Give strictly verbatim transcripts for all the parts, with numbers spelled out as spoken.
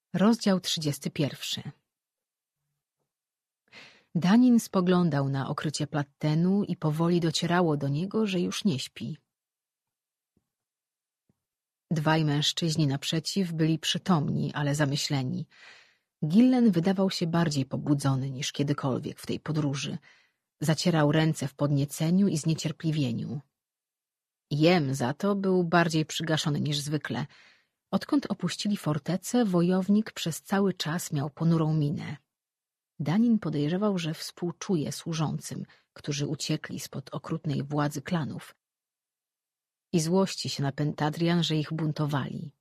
Rozdział trzydziesty pierwszy. Danin spoglądał na okrycie plattenu i powoli docierało do niego, że już nie śpi. Dwaj mężczyźni naprzeciw byli przytomni, ale zamyśleni. Gillen wydawał się bardziej pobudzony niż kiedykolwiek w tej podróży. Zacierał ręce w podnieceniu i zniecierpliwieniu. Jem za to był bardziej przygaszony niż zwykle. Odkąd opuścili fortecę, wojownik przez cały czas miał ponurą minę. Danin podejrzewał, że współczuje służącym, którzy uciekli spod okrutnej władzy klanów, i złości się na Pentadrian, że ich buntowali.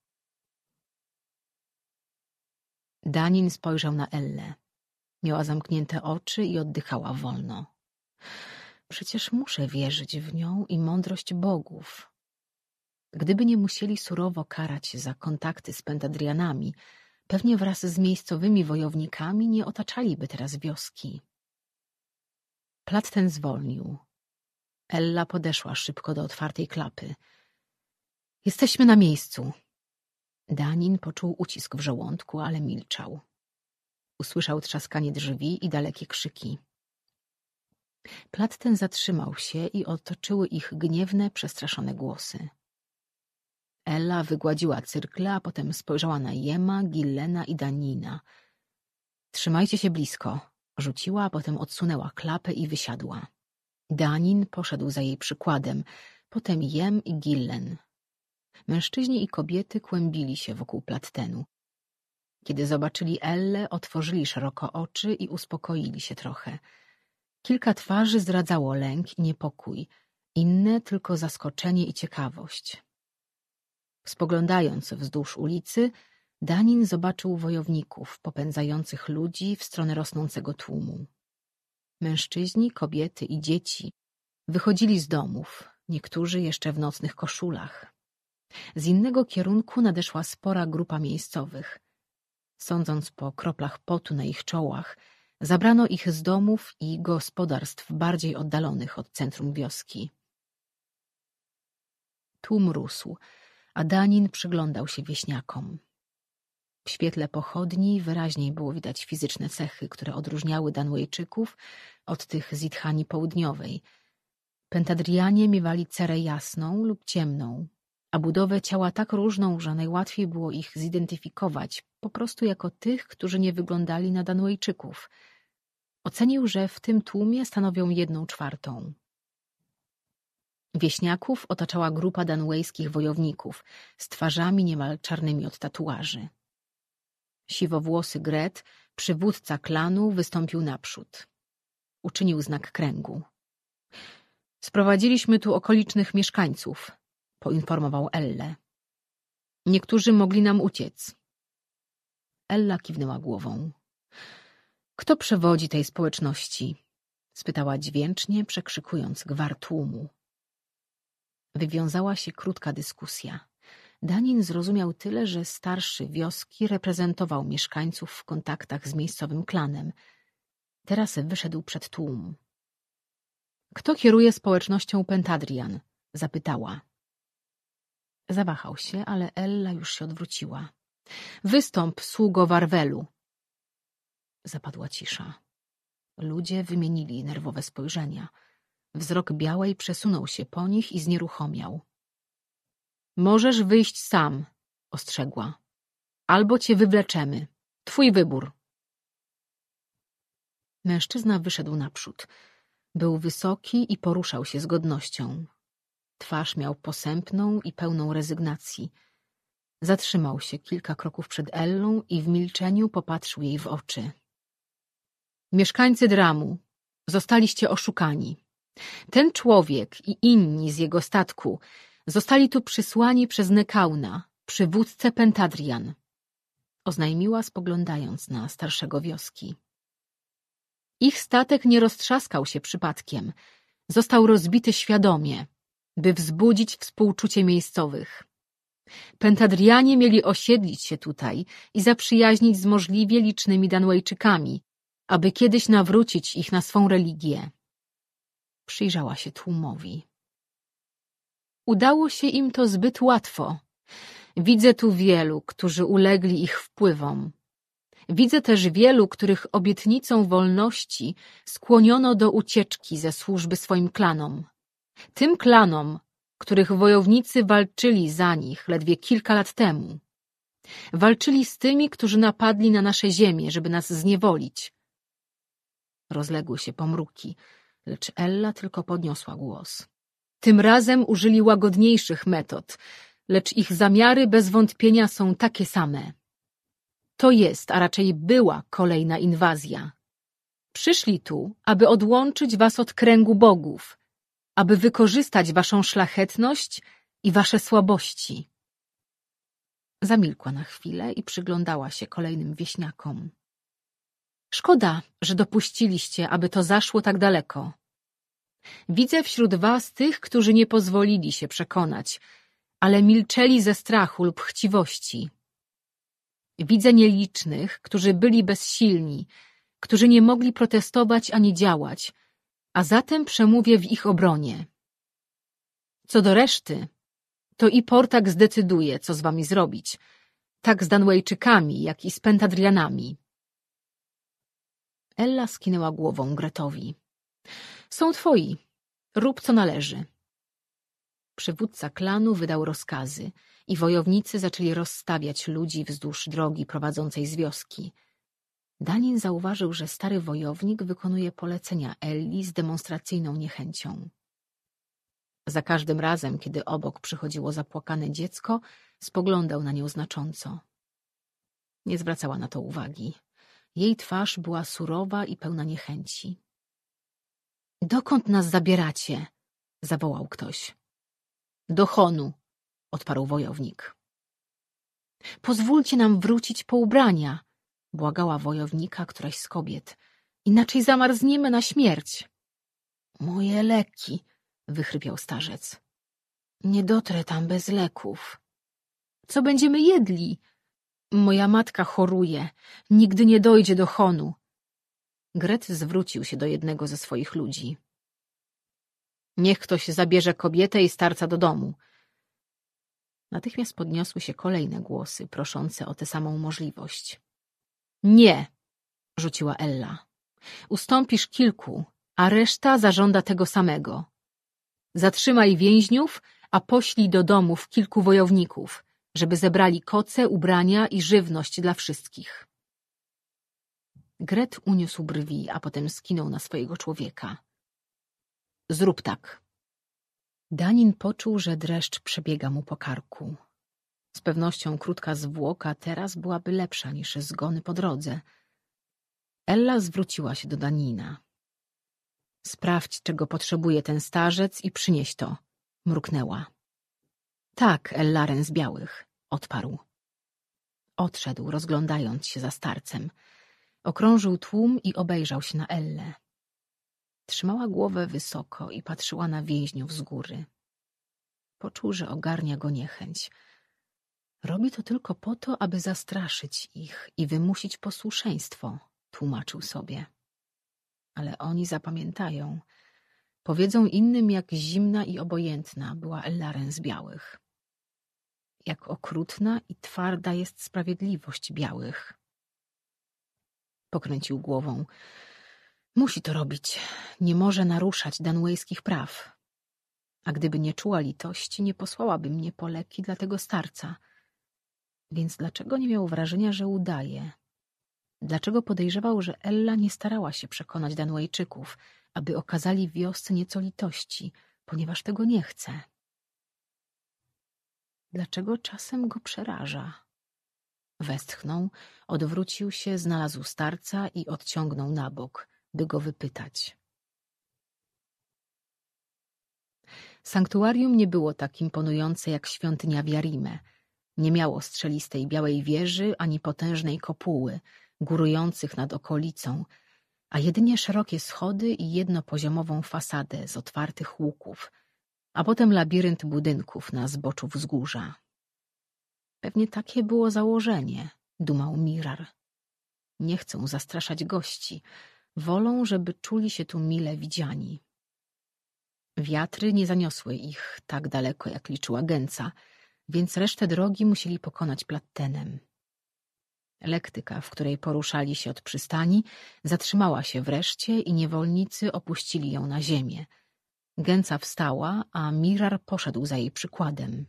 Danin spojrzał na Ellę. Miała zamknięte oczy i oddychała wolno. Przecież muszę wierzyć w nią i mądrość bogów. Gdyby nie musieli surowo karać za kontakty z Pentadrianami, pewnie wraz z miejscowymi wojownikami nie otaczaliby teraz wioski. Plac ten zwolnił. Ella podeszła szybko do otwartej klapy. Jesteśmy na miejscu. Danin poczuł ucisk w żołądku, ale milczał. Usłyszał trzaskanie drzwi i dalekie krzyki. Plac ten zatrzymał się i otoczyły ich gniewne, przestraszone głosy. Ella wygładziła cyrkle, a potem spojrzała na Jema, Gillena i Danina. Trzymajcie się blisko, rzuciła, a potem odsunęła klapę i wysiadła. Danin poszedł za jej przykładem, potem Jem i Gillen. Mężczyźni i kobiety kłębili się wokół plattenu. Kiedy zobaczyli Ellę, otworzyli szeroko oczy i uspokoili się trochę. Kilka twarzy zdradzało lęk i niepokój, inne tylko zaskoczenie i ciekawość. Spoglądając wzdłuż ulicy, Danin zobaczył wojowników popędzających ludzi w stronę rosnącego tłumu. Mężczyźni, kobiety i dzieci wychodzili z domów, niektórzy jeszcze w nocnych koszulach. Z innego kierunku nadeszła spora grupa miejscowych. Sądząc po kroplach potu na ich czołach, zabrano ich z domów i gospodarstw bardziej oddalonych od centrum wioski. Tłum rósł, a Danin przyglądał się wieśniakom. W świetle pochodni wyraźniej było widać fizyczne cechy, które odróżniały Danwejczyków od tych z Idhani Południowej. Pentadrianie miewali cerę jasną lub ciemną, a budowę ciała tak różną, że najłatwiej było ich zidentyfikować po prostu jako tych, którzy nie wyglądali na Danwejczyków. Ocenił, że w tym tłumie stanowią jedną czwartą. Wieśniaków otaczała grupa danwejskich wojowników z twarzami niemal czarnymi od tatuaży. Siwowłosy Gret, przywódca klanu, wystąpił naprzód. Uczynił znak kręgu. Sprowadziliśmy tu okolicznych mieszkańców, poinformował Ellę. Niektórzy mogli nam uciec. Ella kiwnęła głową. Kto przewodzi tej społeczności? Spytała dźwięcznie, przekrzykując gwar tłumu. Wywiązała się krótka dyskusja. Danin zrozumiał tyle, że starszy wioski reprezentował mieszkańców w kontaktach z miejscowym klanem. Teraz wyszedł przed tłum. Kto kieruje społecznością Pentadrian? Zapytała. Zawahał się, ale Ella już się odwróciła. Wystąp, sługo Warwelu. Zapadła cisza. Ludzie wymienili nerwowe spojrzenia. Wzrok Białej przesunął się po nich i znieruchomiał. Możesz wyjść sam, ostrzegła. Albo cię wywleczemy. Twój wybór. Mężczyzna wyszedł naprzód. Był wysoki i poruszał się z godnością. Twarz miał posępną i pełną rezygnacji. Zatrzymał się kilka kroków przed Ellą i w milczeniu popatrzył jej w oczy. Mieszkańcy Dramu, zostaliście oszukani. Ten człowiek i inni z jego statku zostali tu przysłani przez Nekauna, przywódcę Pentadrian, oznajmiła, spoglądając na starszego wioski. Ich statek nie roztrzaskał się przypadkiem. Został rozbity świadomie, by wzbudzić współczucie miejscowych. Pentadrianie mieli osiedlić się tutaj i zaprzyjaźnić z możliwie licznymi Danwejczykami, aby kiedyś nawrócić ich na swą religię. Przyjrzała się tłumowi. Udało się im to zbyt łatwo. Widzę tu wielu, którzy ulegli ich wpływom, Widzę też wielu, których obietnicą wolności skłoniono do ucieczki ze służby swoim klanom. Tym klanom, których wojownicy walczyli za nich ledwie kilka lat temu. Walczyli z tymi, którzy napadli na nasze ziemię, żeby nas zniewolić. Rozległy się pomruki, lecz Ella tylko podniosła głos. Tym razem użyli łagodniejszych metod, lecz ich zamiary bez wątpienia są takie same. To jest, a raczej była kolejna inwazja. Przyszli tu, aby odłączyć was od kręgu bogów, aby wykorzystać waszą szlachetność i wasze słabości. Zamilkła na chwilę i przyglądała się kolejnym wieśniakom. Szkoda, że dopuściliście, aby to zaszło tak daleko. Widzę wśród was tych, którzy nie pozwolili się przekonać, ale milczeli ze strachu lub chciwości. Widzę nielicznych, którzy byli bezsilni, którzy nie mogli protestować ani działać, a zatem przemówię w ich obronie. Co do reszty, to i Portak zdecyduje, co z wami zrobić, tak z Danwejczykami, jak i z Pentadrianami. Ella skinęła głową Gretowi. Są twoi. Rób, co należy. Przywódca klanu wydał rozkazy i wojownicy zaczęli rozstawiać ludzi wzdłuż drogi prowadzącej z wioski. Danin zauważył, że stary wojownik wykonuje polecenia Elli z demonstracyjną niechęcią. Za każdym razem, kiedy obok przychodziło zapłakane dziecko, spoglądał na nią znacząco. Nie zwracała na to uwagi. Jej twarz była surowa i pełna niechęci. — Dokąd nas zabieracie? — zawołał ktoś. — Do Honu — odparł wojownik. — Pozwólcie nam wrócić po ubrania — błagała wojownika któraś z kobiet. — Inaczej zamarzniemy na śmierć. — Moje leki — wychrypiał starzec. — Nie dotrę tam bez leków. — Co będziemy jedli? Moja matka choruje. Nigdy nie dojdzie do Honu. Gret zwrócił się do jednego ze swoich ludzi. Niech ktoś zabierze kobietę i starca do domu. Natychmiast podniosły się kolejne głosy, proszące o tę samą możliwość. Nie, rzuciła Ella. Ustąpisz kilku, a reszta zażąda tego samego. Zatrzymaj więźniów, a poślij do domów kilku wojowników, żeby zebrali koce, ubrania i żywność dla wszystkich. Gret uniósł brwi, a potem skinął na swojego człowieka. Zrób tak. Danin poczuł, że dreszcz przebiega mu po karku. Z pewnością krótka zwłoka teraz byłaby lepsza niż zgony po drodze. Ella zwróciła się do Danina. Sprawdź, czego potrzebuje ten starzec i przynieś to, mruknęła. Tak, Ellaren z Białych, odparł. Odszedł, rozglądając się za starcem. Okrążył tłum i obejrzał się na Ellę. Trzymała głowę wysoko i patrzyła na więźniów z góry. Poczuł, że ogarnia go niechęć. Robi to tylko po to, aby zastraszyć ich i wymusić posłuszeństwo, tłumaczył sobie. Ale oni zapamiętają. Powiedzą innym, jak zimna i obojętna była Ellaren z Białych. Jak okrutna i twarda jest sprawiedliwość Białych. Pokręcił głową. Musi to robić. Nie może naruszać danwejskich praw. A gdyby nie czuła litości, nie posłałaby mnie po leki dla tego starca. Więc dlaczego nie miał wrażenia, że udaje? Dlaczego podejrzewał, że Ella nie starała się przekonać Danwejczyków, aby okazali wiosce nieco litości, ponieważ tego nie chce? Dlaczego czasem go przeraża? Westchnął, odwrócił się, znalazł starca i odciągnął na bok, by go wypytać. Sanktuarium nie było tak imponujące jak świątynia w Jarime. Nie miało strzelistej białej wieży ani potężnej kopuły, górujących nad okolicą, a jedynie szerokie schody i jednopoziomową fasadę z otwartych łuków, a potem labirynt budynków na zboczu wzgórza. Pewnie takie było założenie, dumał Mirar. Nie chcą zastraszać gości, wolą, żeby czuli się tu mile widziani. Wiatry nie zaniosły ich tak daleko, jak liczyła Gęca, więc resztę drogi musieli pokonać plattenem. Lektyka, w której poruszali się od przystani, zatrzymała się wreszcie i niewolnicy opuścili ją na ziemię. Gęca wstała, a Mirar poszedł za jej przykładem.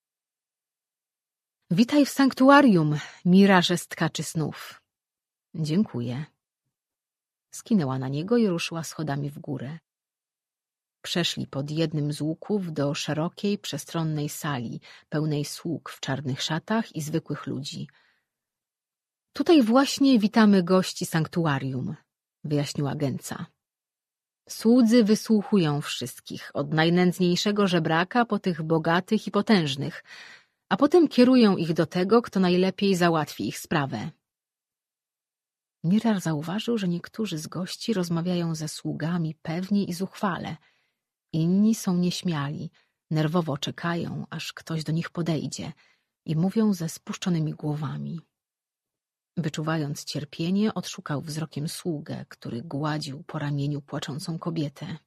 — Witaj w sanktuarium, Mirarze z tkaczy snów. — Dziękuję. Skinęła na niego i ruszyła schodami w górę. Przeszli pod jednym z łuków do szerokiej, przestronnej sali, pełnej sług w czarnych szatach i zwykłych ludzi. — Tutaj właśnie witamy gości sanktuarium — wyjaśniła Gęca. Słudzy wysłuchują wszystkich, od najnędzniejszego żebraka po tych bogatych i potężnych, a potem kierują ich do tego, kto najlepiej załatwi ich sprawę. Mirar zauważył, że niektórzy z gości rozmawiają ze sługami pewnie i zuchwale. Inni są nieśmiali, nerwowo czekają, aż ktoś do nich podejdzie i mówią ze spuszczonymi głowami. Wyczuwając cierpienie, odszukał wzrokiem sługę, który gładził po ramieniu płaczącą kobietę.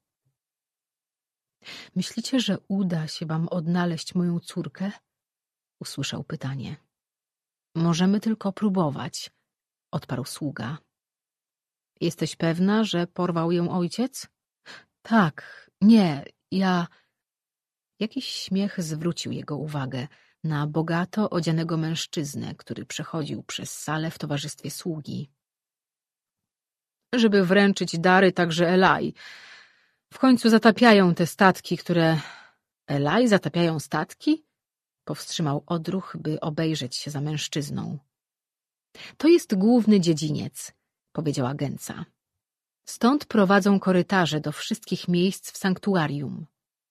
— Myślicie, że uda się wam odnaleźć moją córkę? — usłyszał pytanie. — Możemy tylko próbować — odparł sługa. — Jesteś pewna, że porwał ją ojciec? — Tak, nie, ja... Jakiś śmiech zwrócił jego uwagę na bogato odzianego mężczyznę, który przechodził przez salę w towarzystwie sługi. — Żeby wręczyć dary także Elai. W końcu zatapiają te statki, które... — Elai zatapiają statki? — powstrzymał odruch, by obejrzeć się za mężczyzną. — To jest główny dziedziniec — powiedziała Gęca. — Stąd prowadzą korytarze do wszystkich miejsc w sanktuarium.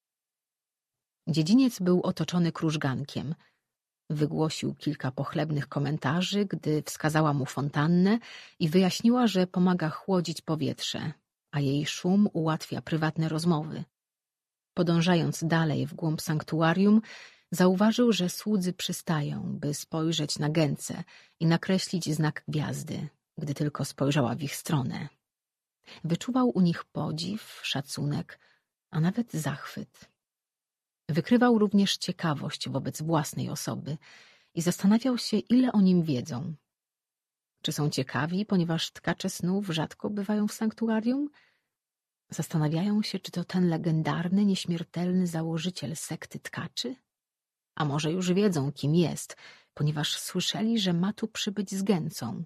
Dziedziniec był otoczony krużgankiem. Wygłosił kilka pochlebnych komentarzy, gdy wskazała mu fontannę i wyjaśniła, że pomaga chłodzić powietrze, a jej szum ułatwia prywatne rozmowy. Podążając dalej w głąb sanktuarium, zauważył, że słudzy przystają, by spojrzeć na Gęcę i nakreślić znak gwiazdy, gdy tylko spojrzała w ich stronę. Wyczuwał u nich podziw, szacunek, a nawet zachwyt. Wykrywał również ciekawość wobec własnej osoby i zastanawiał się, ile o nim wiedzą. Czy są ciekawi, ponieważ tkacze snów rzadko bywają w sanktuarium? Zastanawiają się, czy to ten legendarny, nieśmiertelny założyciel sekty tkaczy? A może już wiedzą, kim jest, ponieważ słyszeli, że ma tu przybyć z Gęcą.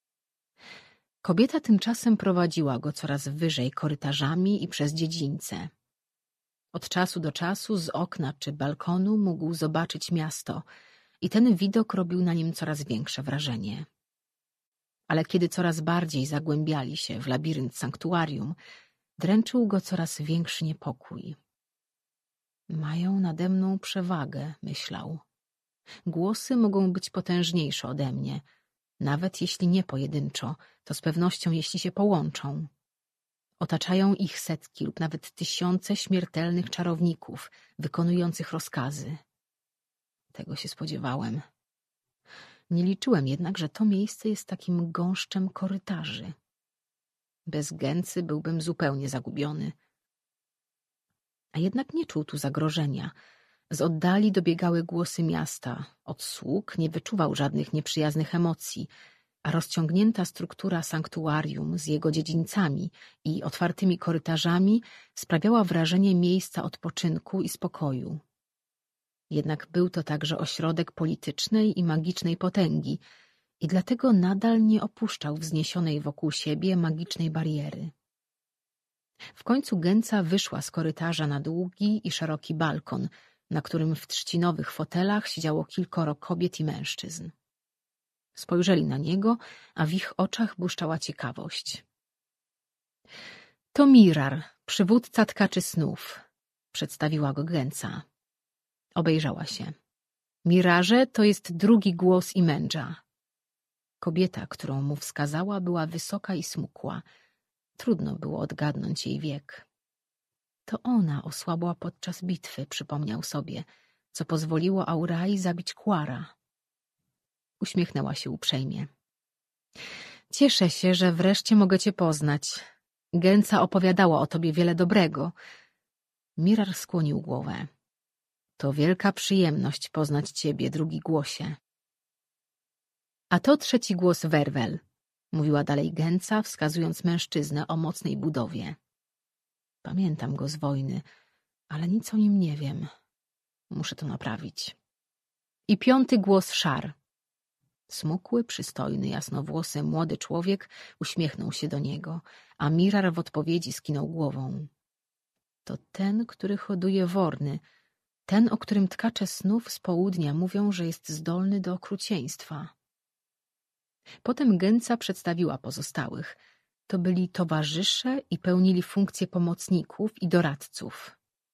Kobieta tymczasem prowadziła go coraz wyżej korytarzami i przez dziedzińce. Od czasu do czasu z okna czy balkonu mógł zobaczyć miasto i ten widok robił na nim coraz większe wrażenie. Ale kiedy coraz bardziej zagłębiali się w labirynt sanktuarium, dręczył go coraz większy niepokój. Mają nade mną przewagę, myślał. Głosy mogą być potężniejsze ode mnie, nawet jeśli nie pojedynczo, to z pewnością jeśli się połączą. Otaczają ich setki lub nawet tysiące śmiertelnych czarowników, wykonujących rozkazy. Tego się spodziewałem. Nie liczyłem jednak, że to miejsce jest takim gąszczem korytarzy. Bez Gęcy byłbym zupełnie zagubiony. A jednak nie czuł tu zagrożenia. Z oddali dobiegały głosy miasta. Od sług nie wyczuwał żadnych nieprzyjaznych emocji, a rozciągnięta struktura sanktuarium z jego dziedzińcami i otwartymi korytarzami sprawiała wrażenie miejsca odpoczynku i spokoju. Jednak był to także ośrodek politycznej i magicznej potęgi i dlatego nadal nie opuszczał wzniesionej wokół siebie magicznej bariery. W końcu Gęca wyszła z korytarza na długi i szeroki balkon, na którym w trzcinowych fotelach siedziało kilkoro kobiet i mężczyzn. Spojrzeli na niego, a w ich oczach błyszczała ciekawość. — To Mirar, przywódca tkaczy snów — przedstawiła go Gęca. Obejrzała się. — Mirarze to jest drugi głos Imendża. Kobieta, którą mu wskazała, była wysoka i smukła. Trudno było odgadnąć jej wiek. To ona osłabła podczas bitwy, przypomniał sobie, co pozwoliło Aurai zabić Quara. Uśmiechnęła się uprzejmie. Cieszę się, że wreszcie mogę cię poznać. Gęca opowiadała o tobie wiele dobrego. Mirar skłonił głowę. To wielka przyjemność poznać ciebie, drugi głosie. A to trzeci głos Werwel, mówiła dalej Gęca, wskazując mężczyznę o mocnej budowie. Pamiętam go z wojny, ale nic o nim nie wiem. Muszę to naprawić. I piąty głos Szar. Smukły, przystojny, jasnowłosy młody człowiek uśmiechnął się do niego, a Mirar w odpowiedzi skinął głową. To ten, który hoduje worny, ten, o którym tkacze snów z południa mówią, że jest zdolny do okrucieństwa. Potem Gęca przedstawiła pozostałych. To byli towarzysze i pełnili funkcje pomocników i doradców.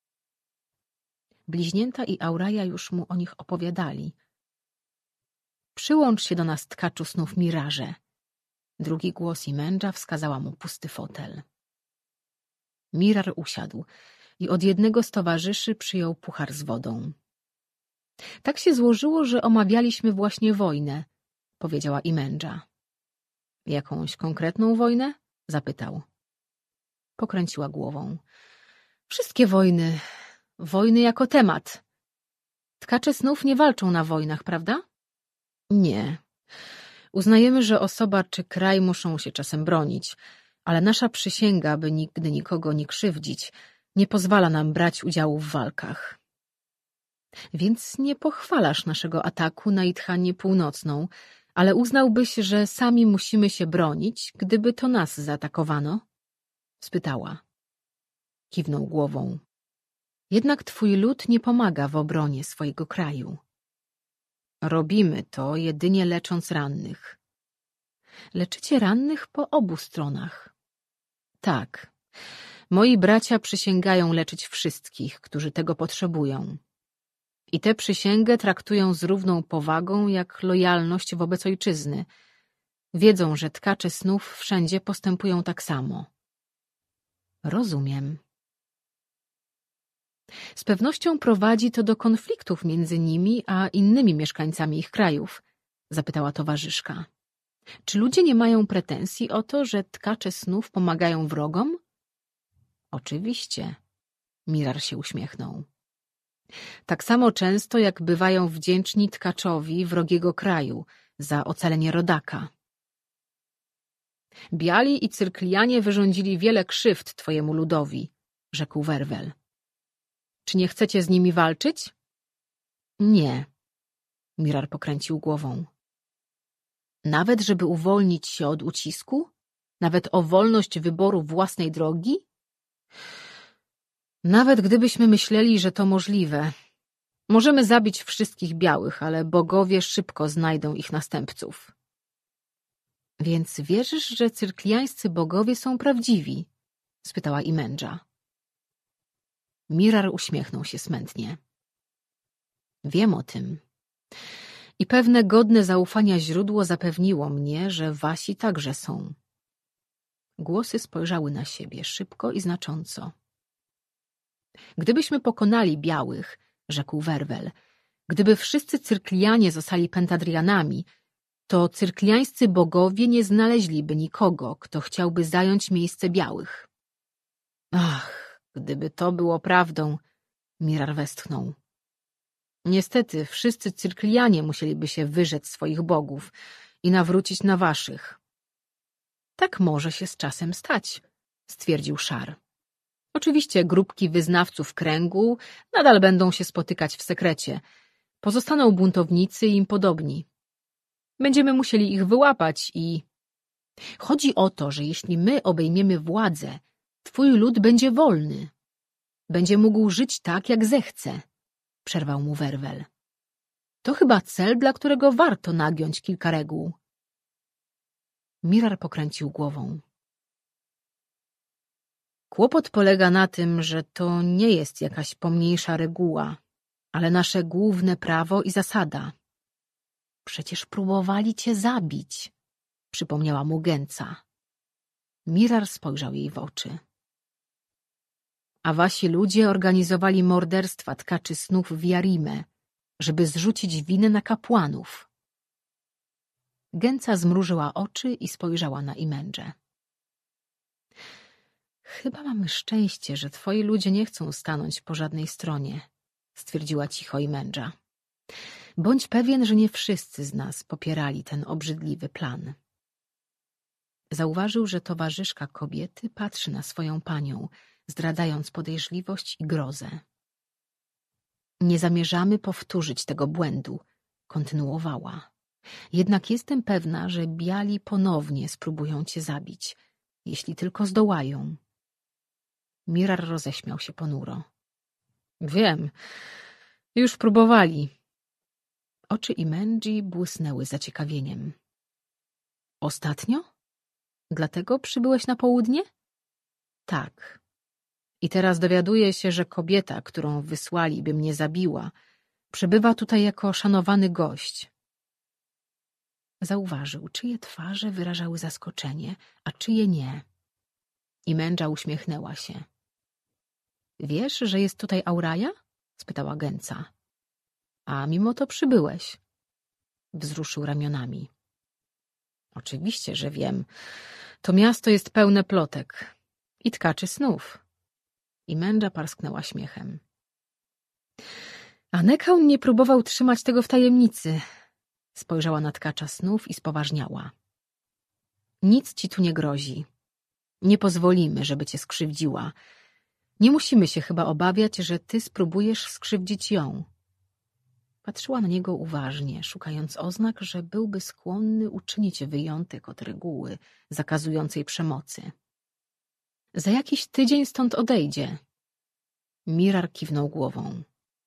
Bliźnięta i Auraja już mu o nich opowiadali. Przyłącz się do nas, tkaczu snów Mirarze. Drugi głos Imendża wskazała mu pusty fotel. Mirar usiadł i od jednego z towarzyszy przyjął puchar z wodą. Tak się złożyło, że omawialiśmy właśnie wojnę, powiedziała Imendża. Jakąś konkretną wojnę? Zapytał. Pokręciła głową. Wszystkie wojny. Wojny jako temat. Tkacze snów nie walczą na wojnach, prawda? Nie. Uznajemy, że osoba czy kraj muszą się czasem bronić, ale nasza przysięga, by nigdy nikogo nie krzywdzić, nie pozwala nam brać udziału w walkach. Więc nie pochwalasz naszego ataku na Idhanię Północną, ale uznałbyś, że sami musimy się bronić, gdyby to nas zaatakowano? Spytała. Kiwnął głową. Jednak twój lud nie pomaga w obronie swojego kraju. Robimy to jedynie lecząc rannych. Leczycie rannych po obu stronach. Tak. Moi bracia przysięgają leczyć wszystkich, którzy tego potrzebują. I tę przysięgę traktują z równą powagą jak lojalność wobec ojczyzny. Wiedzą, że tkacze snów wszędzie postępują tak samo. Rozumiem. Z pewnością prowadzi to do konfliktów między nimi a innymi mieszkańcami ich krajów, zapytała towarzyszka. Czy ludzie nie mają pretensji o to, że tkacze snów pomagają wrogom? Oczywiście. Mirar się uśmiechnął. Tak samo często, jak bywają wdzięczni tkaczowi wrogiego kraju za ocalenie rodaka. Biali i Cyrklianie wyrządzili wiele krzywd twojemu ludowi, rzekł Werwel. Czy nie chcecie z nimi walczyć? Nie. Mirar pokręcił głową. Nawet żeby uwolnić się od ucisku? Nawet o wolność wyboru własnej drogi? Nawet gdybyśmy myśleli, że to możliwe. Możemy zabić wszystkich białych, ale bogowie szybko znajdą ich następców. Więc wierzysz, że cyrkliańscy bogowie są prawdziwi? Spytała Imendża. Mirar uśmiechnął się smętnie. Wiem o tym. I pewne godne zaufania źródło zapewniło mnie, że wasi także są. Głosy spojrzały na siebie szybko i znacząco. Gdybyśmy pokonali białych, rzekł Werwel, gdyby wszyscy cyrklianie zostali pentadrianami, to cyrkliańscy bogowie nie znaleźliby nikogo, kto chciałby zająć miejsce białych. Ach, gdyby to było prawdą, Mirar westchnął. Niestety, wszyscy cyrklianie musieliby się wyrzec swoich bogów i nawrócić na waszych. Tak może się z czasem stać, stwierdził Szar. Oczywiście grupki wyznawców kręgu nadal będą się spotykać w sekrecie. Pozostaną buntownicy i im podobni. Będziemy musieli ich wyłapać i... Chodzi o to, że jeśli my obejmiemy władzę, twój lud będzie wolny. Będzie mógł żyć tak, jak zechce, przerwał mu Werwel. To chyba cel, dla którego warto nagiąć kilka reguł. Mirar pokręcił głową. Kłopot polega na tym, że to nie jest jakaś pomniejsza reguła, ale nasze główne prawo i zasada. Przecież próbowali cię zabić, przypomniała mu Gęca. Mirar spojrzał jej w oczy. A wasi ludzie organizowali morderstwa tkaczy snów w Jarime, żeby zrzucić winę na kapłanów. Gęca zmrużyła oczy i spojrzała na Imendżę. Chyba mamy szczęście, że twoi ludzie nie chcą stanąć po żadnej stronie, stwierdziła cicho Imendża. Bądź pewien, że nie wszyscy z nas popierali ten obrzydliwy plan. Zauważył, że towarzyszka kobiety patrzy na swoją panią, zdradzając podejrzliwość i grozę. Nie zamierzamy powtórzyć tego błędu, kontynuowała. Jednak jestem pewna, że biali ponownie spróbują cię zabić, jeśli tylko zdołają. Mirar roześmiał się ponuro. Wiem, już próbowali. Oczy Imenji błysnęły zaciekawieniem. Ostatnio? Dlatego przybyłeś na południe? Tak. I teraz dowiaduję się, że kobieta, którą wysłali, by mnie zabiła, przybywa tutaj jako szanowany gość. Zauważył, czyje twarze wyrażały zaskoczenie, a czyje nie. Imendża uśmiechnęła się. Wiesz, że jest tutaj Auraja? Spytała Genca. A mimo to przybyłeś. Wzruszył ramionami. Oczywiście, że wiem. To miasto jest pełne plotek i tkaczy snów. Imendża parsknęła śmiechem. A Nekaun nie próbował trzymać tego w tajemnicy. Spojrzała na tkacza snów i spoważniała. Nic ci tu nie grozi. Nie pozwolimy, żeby cię skrzywdziła. Nie musimy się chyba obawiać, że ty spróbujesz skrzywdzić ją. Patrzyła na niego uważnie, szukając oznak, że byłby skłonny uczynić wyjątek od reguły zakazującej przemocy. Za jakiś tydzień stąd odejdzie. Mirar kiwnął głową.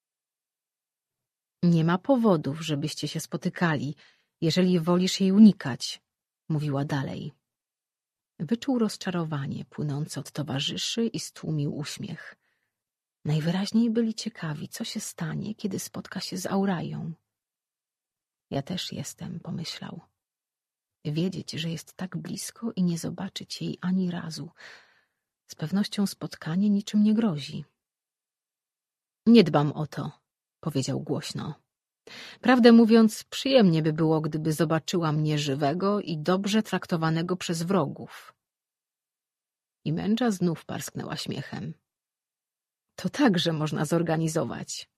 Nie ma powodów, żebyście się spotykali, jeżeli wolisz jej unikać, mówiła dalej. Wyczuł rozczarowanie płynące od towarzyszy i stłumił uśmiech. Najwyraźniej byli ciekawi, co się stanie, kiedy spotka się z Aurają. Ja też jestem, pomyślał. Wiedzieć, że jest tak blisko i nie zobaczyć jej ani razu. Z pewnością spotkanie niczym nie grozi. Nie dbam o to, powiedział głośno. Prawdę mówiąc, przyjemnie by było, gdyby zobaczyła mnie żywego i dobrze traktowanego przez wrogów. Imendża znów parsknęła śmiechem. To także można zorganizować.